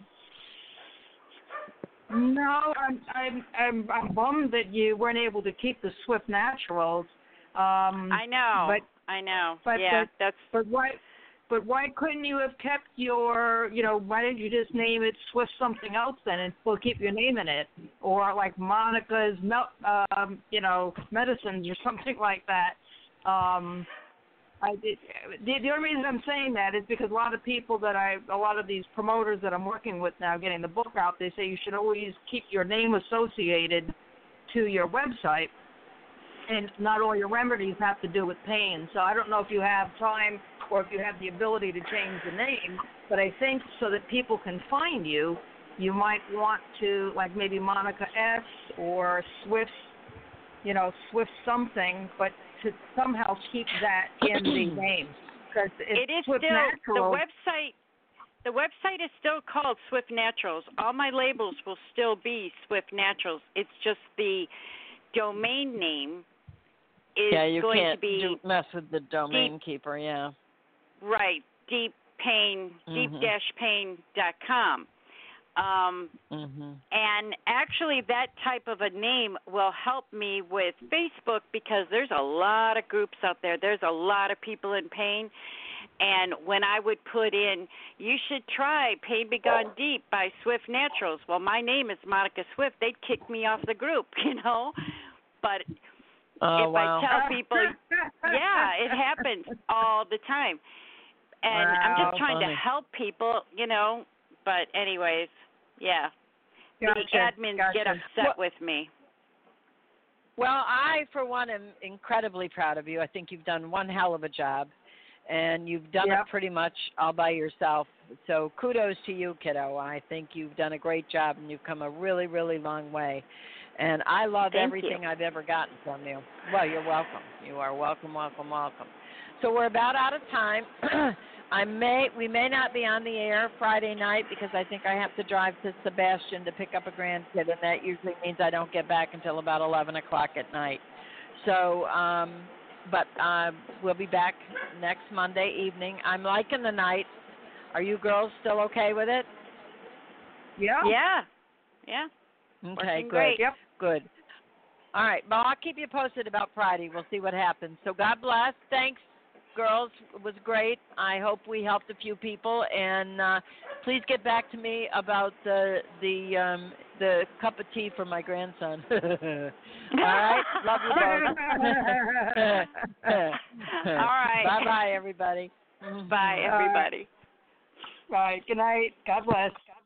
no, I'm I'm I'm I'm bummed that you weren't able to keep the Swift Naturals. Um, I know. But I know. But, yeah, but, that's. But why? But why couldn't you have kept your, you know, why didn't you just name it Swift something else then and still keep your name in it? Or like Monica's, um, you know, medicines or something like that. Um, I did, the, the only reason I'm saying that is because a lot of people that I, a lot of these promoters that I'm working with now getting the book out, they say you should always keep your name associated to your website. And not all your remedies have to do with pain. So I don't know if you have time or if you have the ability to change the name, but I think so that people can find you, you might want to, like maybe Monica S. or Swift, you know, Swift something, but to somehow keep that in the name. Because it is Swift still, Natural, the website, the website is still called Swift Naturals. All my labels will still be Swift Naturals. It's just the domain name is yeah, you going can't to be do, mess with the domain deep, keeper, yeah. Right, deep pain, mm-hmm. deep dash pain dot com. Um, mm-hmm. And actually that type of a name will help me with Facebook because there's a lot of groups out there. There's a lot of people in pain. And when I would put in, you should try Pain Be Gone Deep by Swift Naturals. Well, my name is Monica Swift. They'd kick me off the group, you know. But oh, if wow. I tell people, yeah, it happens all the time. And wow. I'm just trying Funny. to help people, you know. But anyways, yeah. Gotcha. The admins Gotcha. get upset with me. Well, I, for one, am incredibly proud of you. I think you've done one hell of a job, and you've done yep. it pretty much all by yourself. So kudos to you, kiddo. I think you've done a great job, and you've come a really, really long way. And I love Thank everything you. I've ever gotten from you. Well, you're welcome. You are welcome, welcome, welcome. so we're about out of time. I may we may not be on the air Friday night because I think I have to drive to Sebastian to pick up a grandkid, and that usually means I don't get back until about eleven o'clock at night. So, um, but uh, we'll be back next Monday evening. I'm liking the night. Are you girls still okay with it? Yeah. Yeah. Yeah. Okay, Working good. great. Yep. Good. All right. Well, I'll keep you posted about Friday. We'll see what happens. So God bless. Thanks, girls. It was great. I hope we helped a few people. And uh, please get back to me about the the um, the cup of tea for my grandson. All right. Love you both. All right. Bye-bye, everybody. Bye, everybody. Bye. Good night. God bless. God